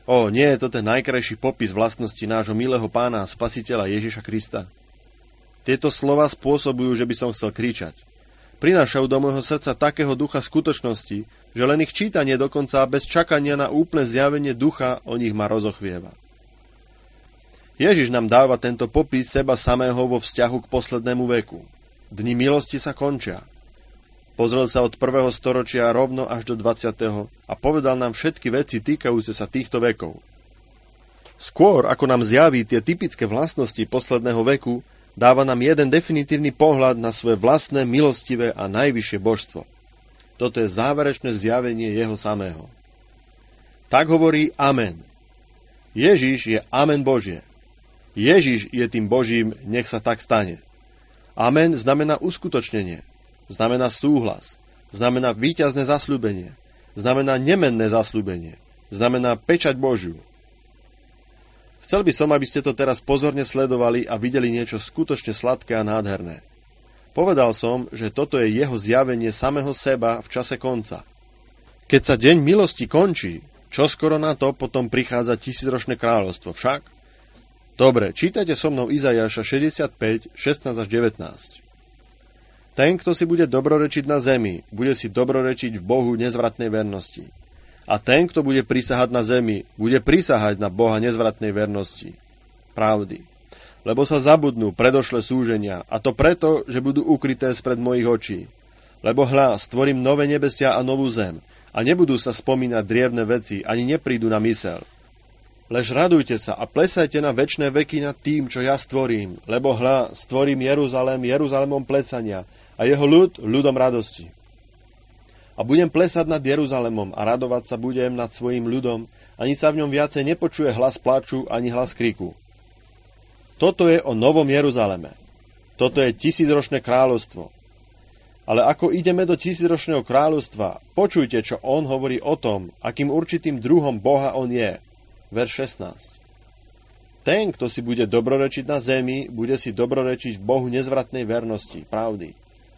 Nie je to ten najkrajší popis vlastnosti nášho milého pána a spasiteľa Ježiša Krista? Tieto slova spôsobujú, že by som chcel kričať. Prinášajú do môjho srdca takého ducha skutočnosti, že len ich čítanie dokonca bez čakania na úplné zjavenie ducha o nich ma rozochvieva. Ježiš nám dáva tento popis seba samého vo vzťahu k poslednému veku. Dni milosti sa končia. Pozrel sa od 1. storočia rovno až do 20. a povedal nám všetky veci týkajúce sa týchto vekov. Skôr, ako nám zjaví tie typické vlastnosti posledného veku, dáva nám jeden definitívny pohľad na svoje vlastné, milostivé a najvyššie božstvo. Toto je záverečné zjavenie jeho samého. Tak hovorí Amen. Ježiš je Amen Božie. Ježiš je tým Božím, nech sa tak stane. Amen znamená uskutočnenie, znamená súhlas, znamená víťazné zasľúbenie, znamená nemenné zasľúbenie, znamená pečať Božiu. Chcel by som, aby ste to teraz pozorne sledovali a videli niečo skutočne sladké a nádherné. Povedal som, že toto je jeho zjavenie samého seba v čase konca. Keď sa deň milosti končí, čoskoro na to potom prichádza tisícročné kráľovstvo, však? Dobre, čítajte so mnou Izaiáša 65, 16 až 19. Ten, kto si bude dobrorečiť na zemi, bude si dobrorečiť v Bohu nezvratnej vernosti. A ten, kto bude prisahať na zemi, bude prisahať na Boha nezvratnej vernosti. Pravdy. Lebo sa zabudnú predošlé súženia, a to preto, že budú ukryté spred mojich očí. Lebo hľa, stvorím nové nebesia a novú zem, a nebudú sa spomínať drievne veci, ani neprídu na myseľ. Lež radujte sa a plesajte na večné veky nad tým, čo ja stvorím, lebo hľa, stvorím Jeruzalém Jeruzalémom plesania a jeho ľud ľudom radosti. A budem plesať nad Jeruzalémom a radovať sa budem nad svojím ľudom, ani sa v ňom viacej nepočuje hlas plaču, ani hlas kriku. Toto je o novom Jeruzaleme. Toto je tisícročné kráľovstvo. Ale ako ideme do tisícročného kráľovstva, počujte, čo on hovorí o tom, akým určitým druhom Boha on je. Verš 16. Ten, kto si bude dobrorečiť na zemi, bude si dobrorečiť v Bohu nezvratnej vernosti, pravdy.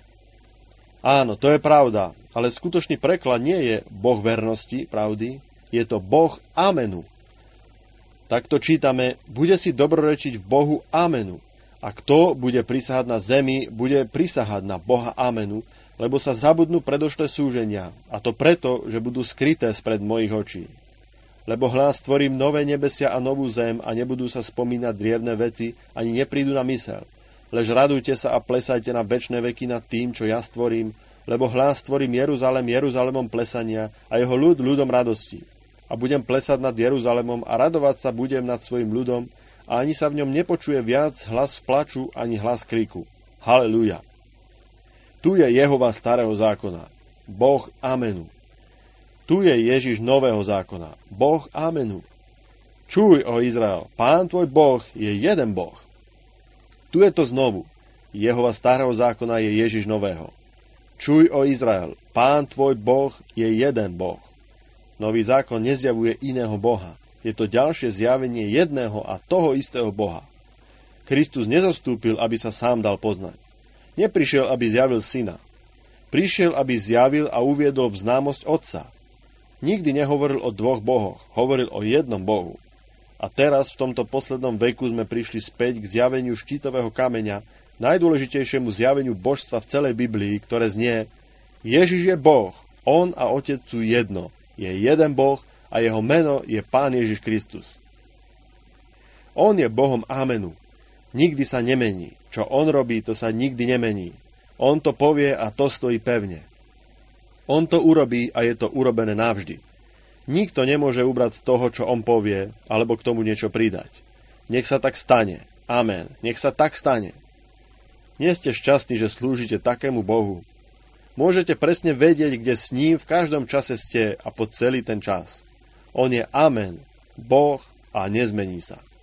Áno, to je pravda, ale skutočný preklad nie je Boh vernosti, pravdy, je to Boh Amenu. Takto čítame, bude si dobrorečiť v Bohu Amenu. A kto bude prisahať na zemi, bude prisahať na Boha Amenu, lebo sa zabudnú predošlé súženia, a to preto, že budú skryté spred mojich očí. Lebo hľa, stvorím nové nebesia a novú zem a nebudú sa spomínať drievne veci, ani neprídu na myseľ. Lež radujte sa a plesajte na večné veky nad tým, čo ja stvorím, lebo hľa, stvorím Jeruzalém Jeruzalémom plesania a jeho ľud ľudom radosti. A budem plesať nad Jeruzalémom a radovať sa budem nad svojim ľudom, a ani sa v ňom nepočuje viac hlas plaču, ani hlas kriku. Haleluja. Tu je Jehova starého zákona, Boh Amenu. Tu je Ježiš nového zákona, Boh Amenu. Čuj, o Izrael, Pán tvoj Boh je jeden Boh. Tu je to znovu. Jehova starého zákona je Ježiš nového. Čuj, o Izrael, Pán tvoj Boh je jeden Boh. Nový zákon nezjavuje iného Boha. Je to ďalšie zjavenie jedného a toho istého Boha. Kristus nezostúpil, aby sa sám dal poznať. Neprišiel, aby zjavil syna. Prišiel, aby zjavil a uviedol v známosť Otca. Nikdy nehovoril o dvoch bohoch, hovoril o jednom Bohu. A teraz v tomto poslednom veku sme prišli späť k zjaveniu štítového kameňa, najdôležitejšiemu zjaveniu božstva v celej Biblii, ktoré znie: Ježiš je Boh, on a Otec sú jedno, je jeden Boh a jeho meno je Pán Ježiš Kristus. On je Bohom Amenu. Nikdy sa nemení. Čo on robí, to sa nikdy nemení. On to povie a to stojí pevne. On to urobí a je to urobené navždy. Nikto nemôže ubrať z toho, čo on povie, alebo k tomu niečo pridať. Nech sa tak stane. Amen. Nech sa tak stane. Nie ste šťastní, že slúžite takému Bohu. Môžete presne vedieť, kde s ním v každom čase ste a po celý ten čas. On je Amen, Boh a nezmení sa.